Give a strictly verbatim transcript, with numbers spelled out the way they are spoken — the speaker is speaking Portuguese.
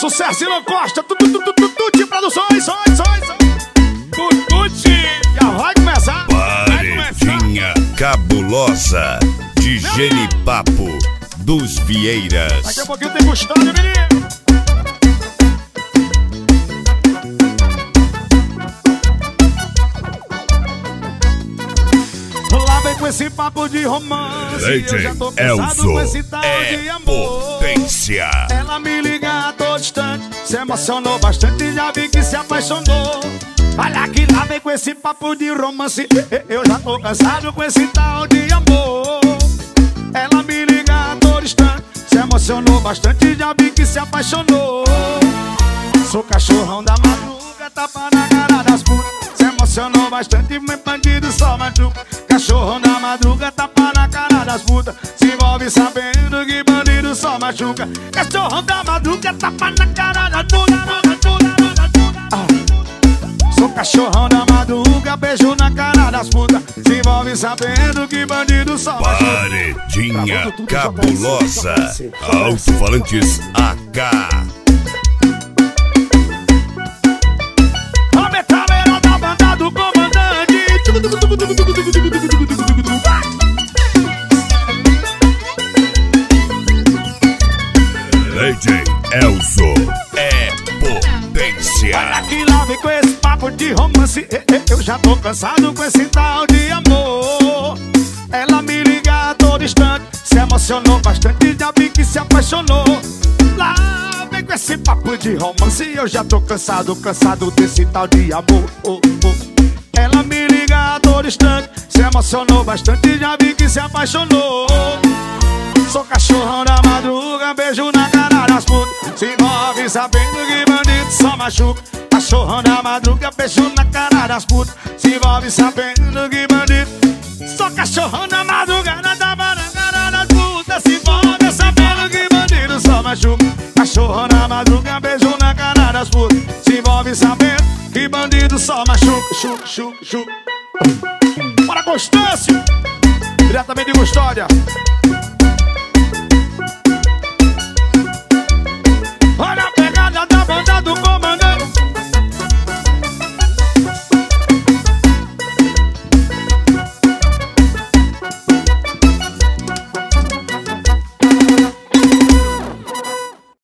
sucesso e não Costa, Tuti Produções, sóis, sóis, Tuti, já vai começar. Paredinha cabulosa de Genipapo dos Vieiras. Daqui a pouquinho tem Gustavo, menino. Lá vem com esse papo de romance. Eu já tô cansado com esse tal de amor. Potência. Ela me liga a todo instante, se emocionou bastante, já vi que se apaixonou. Olha que lá vem com esse papo de romance. Eu já tô cansado com esse tal de amor. Ela me liga a todo instante, se emocionou bastante, já vi que se apaixonou. Sou cachorrão da madruga, tapa na cara das putas. Se emocionou bastante, meu bandido só machuca. Cachorrão da madruga, tapa na cara das putas. Se envolve sabendo que bandido só machuca. Cachorrão da madruga, tapa na cara das putas. Ah. Sou cachorrão da madruga, beijo na cara das putas. Se envolve sabendo que bandido só machuca. Paredinha cabulosa, Alto-Falantes A K. A metaleira da banda do comandante. D J Elzo é potência. Olha que lá vem com esse papo de romance. Eu já tô cansado com esse tal de amor. Ela me liga a todo instante, se emocionou bastante, já vi que se apaixonou. Lá vem com esse papo de romance. Eu já tô cansado, cansado desse tal de amor. Oh, oh. Ela me liga a todo instante, se emocionou bastante, já vi que se apaixonou. Sou cachorrão da madruga, beijo na cara das putas. Se envolve sabendo que bandido só machuca. Cachorrão da madruga, beijo na cara das putas. Se envolve sabendo que bandido. Sou cachorrão da madrugada, tapa na cara das putas. Se envolve sabendo que bandido só machuca. Cachorrão da madruga, beijo na cara das putas. Se envolve sabendo que bandido só machuca. Chuca, chuca, chuca. Bora, Constâncio, diretamente de Custódia.